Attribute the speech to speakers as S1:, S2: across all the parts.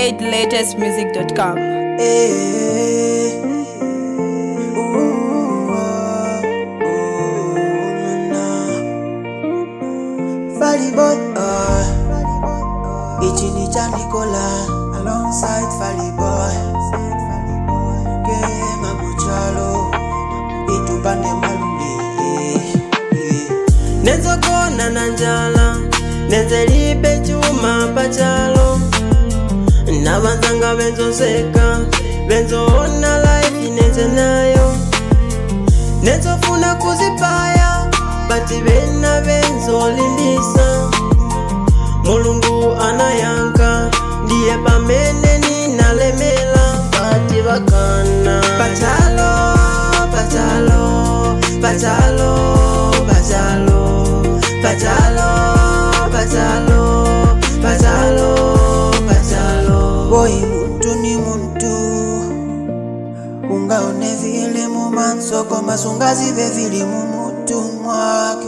S1: ZLatestmusic.com.
S2: Fally boy, Ichini Chanikola alongside Fally boy. Kema Muchalo, Itupande Malumbi.
S3: Nenzo kona nanjala, nenze libe chuma pachalo. Nabanzanga benzo seka, benzo ona life nenze nayo. Nenzo funa kuzipaya, bati bena benzo limbisa. Mulungu anayanka, ndiye pamene ninalemela. Bati bakana pachalo, pachalo, pachalo, pachalo, pachalo, pachalo, pachalo, pachalo.
S2: Boy muntu ni muntu, ungaone vile mumanso koma sungazi vile mumutu mwake.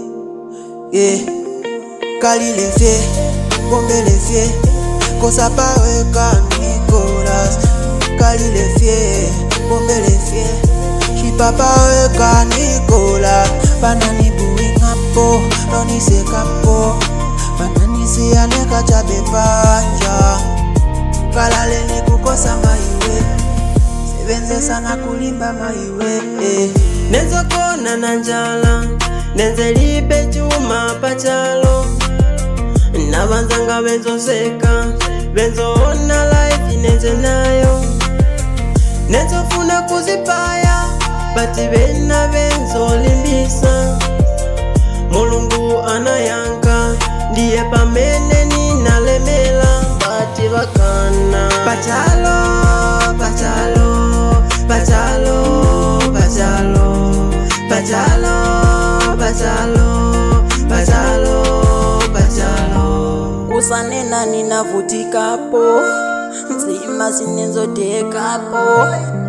S2: Kalile fye, bombele fye, kosa paweka Nicolas. Kalile fye, bombele fye, shipapa weka Nicolas. Banani buing apo, noni sekapo, banani sianeka chabe panja. Kalale ni kukosa maiwe, sebenze sana kulimba maiwe.
S3: Nenzo kona nanjala, nenze libe chuma pachalo. Nabanzanga benzo seka, benzo ona life nenze nayo. Nenzo funa kuzipaya, bati bena benzo limbisa. Mulungu anayanka, ndiye pamene ninalemela. Bati bakana pachalo, pachalo, pachalo, pachalo, pachalo, pachalo, pachalo, pachalo.
S2: Kusanena ninavutikapo, nzima sinenzotekapo.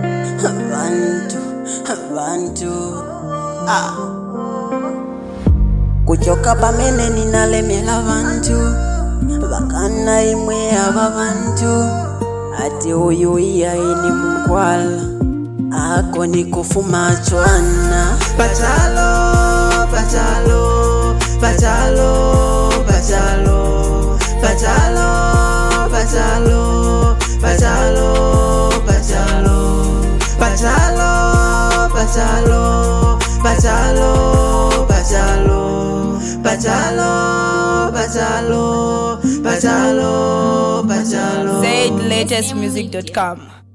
S2: Abantu kuchoka pamene ninalemela bantu. Bakana imwe aba bantu, ati uyu iyaini mkwala, ako ni kufuma chwana.
S3: Pachalo, pachalo, pachalo, pachalo, pachalo, pachalo, pachalo, pachalo, pachalo, pachalo, pachalo, pachalo, pachalo, pachalo, pachalo, pachalo.
S1: ZLatestmusic.com.